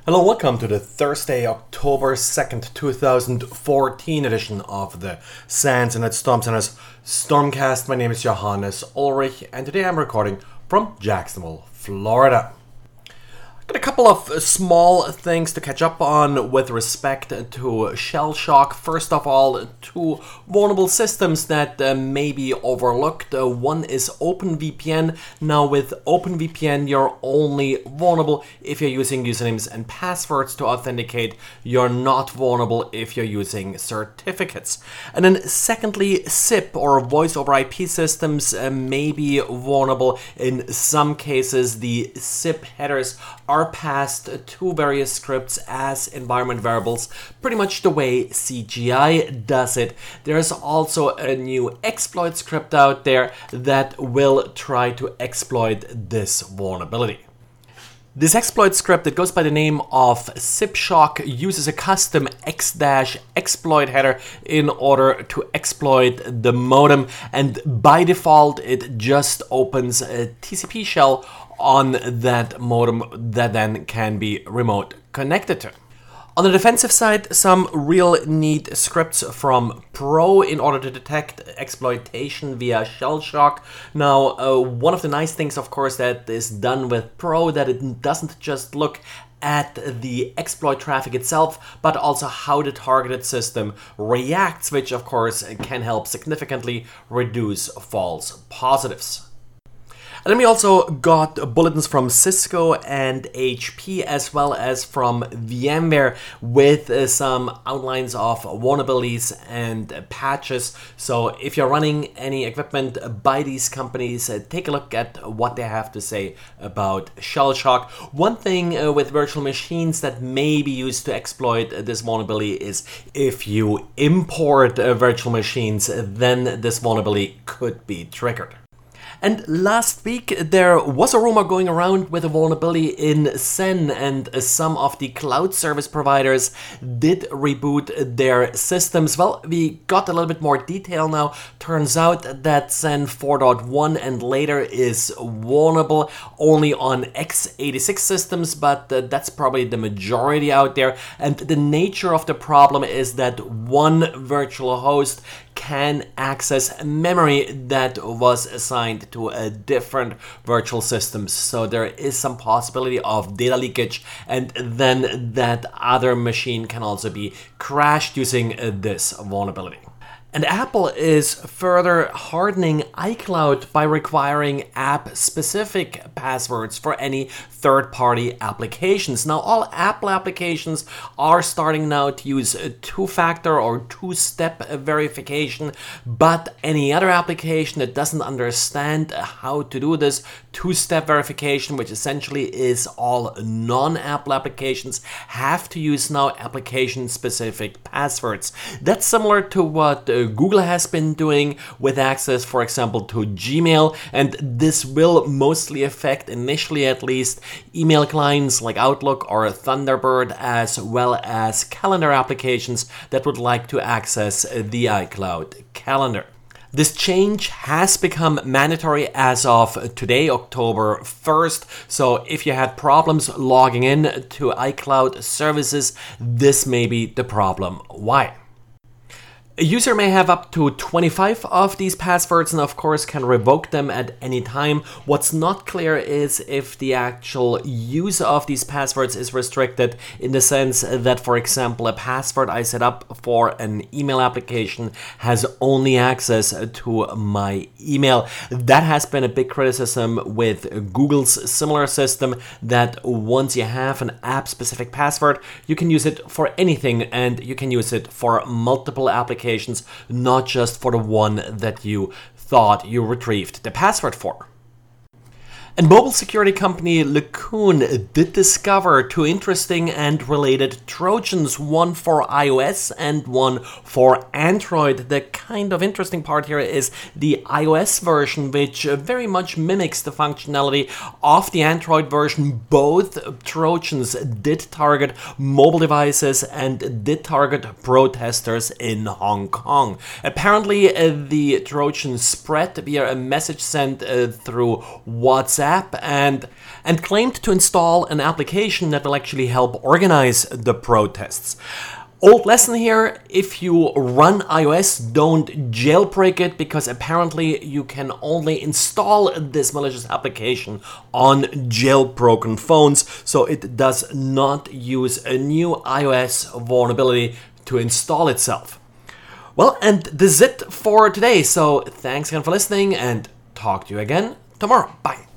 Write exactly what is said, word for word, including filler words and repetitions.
Hello, welcome to the Thursday, October second, two thousand fourteen edition of the SANS and Storm Center's Stormcast. My name is Johannes Ulrich, and today I'm recording from Jacksonville, Florida. Got a couple of small things to catch up on with respect to shell shock. First of all, two vulnerable systems that uh, may be overlooked. Uh, one is OpenVPN. Now with OpenVPN, you're only vulnerable if you're using usernames and passwords to authenticate. You're not vulnerable if you're using certificates. And then secondly, S I P or voice over I P systems uh, may be vulnerable. In some cases, the S I P headers are are passed to various scripts as environment variables, pretty much the way C G I does it. There's also a new exploit script out there that will try to exploit this vulnerability. This exploit script that goes by the name of SIPShock uses a custom X-exploit header in order to exploit the modem, and by default it just opens a T C P shell on that modem that then can be remote connected to. On the defensive side, some real neat scripts from Pro in order to detect exploitation via shell shock. Now, uh, one of the nice things, of course, that is done with Pro, that it doesn't just look at the exploit traffic itself, but also how the targeted system reacts, which of course can help significantly reduce false positives. And then we also got bulletins from Cisco and H P as well as from VMware with uh, some outlines of vulnerabilities and uh, patches. So if you're running any equipment by these companies, uh, take a look at what they have to say about shell shock. One thing uh, with virtual machines that may be used to exploit uh, this vulnerability is if you import uh, virtual machines, then this vulnerability could be triggered. And last week there was a rumor going around with a vulnerability in Zen, and some of the cloud service providers did reboot their systems. Well, we got a little bit more detail now. Turns out that Zen four point one and later is vulnerable only on x eighty-six systems, but uh, that's probably the majority out there. And the nature of the problem is that one virtual host can access memory that was assigned to a different virtual system. So there is some possibility of data leakage, and then that other machine can also be crashed using this vulnerability. And Apple is further hardening iCloud by requiring app-specific passwords for any third-party applications. Now, all Apple applications are starting now to use a two-factor or two-step verification, but any other application that doesn't understand how to do this two-step verification, which essentially is all non-Apple applications, have to use now application-specific passwords. That's similar to what uh, Google has been doing with access, for example, to Gmail, and this will mostly affect, initially at least, email clients like Outlook or Thunderbird, as well as calendar applications that would like to access the iCloud calendar. This change has become mandatory as of today, October first, so if you had problems logging in to iCloud services, this may be the problem. Why? A user may have up to twenty-five of these passwords and of course can revoke them at any time. What's not clear is if the actual use of these passwords is restricted, in the sense that, for example, a password I set up for an email application has only access to my email. That has been a big criticism with Google's similar system, that once you have an app-specific password, you can use it for anything and you can use it for multiple applications, not just for the one that you thought you retrieved the password for. And mobile security company Lacoon did discover two interesting and related Trojans, one for iOS and one for Android. The kind of interesting part here is the iOS version, which very much mimics the functionality of the Android version. Both Trojans did target mobile devices and did target protesters in Hong Kong. Apparently, uh, the Trojan spread via a message sent uh, through WhatsApp app and and claimed to install an application that will actually help organize the protests. Old lesson here, if you run iOS, don't jailbreak it, because apparently you can only install this malicious application on jailbroken phones, so it does not use a new iOS vulnerability to install itself. Well, and this is it for today, so thanks again for listening, and talk to you again tomorrow. Bye.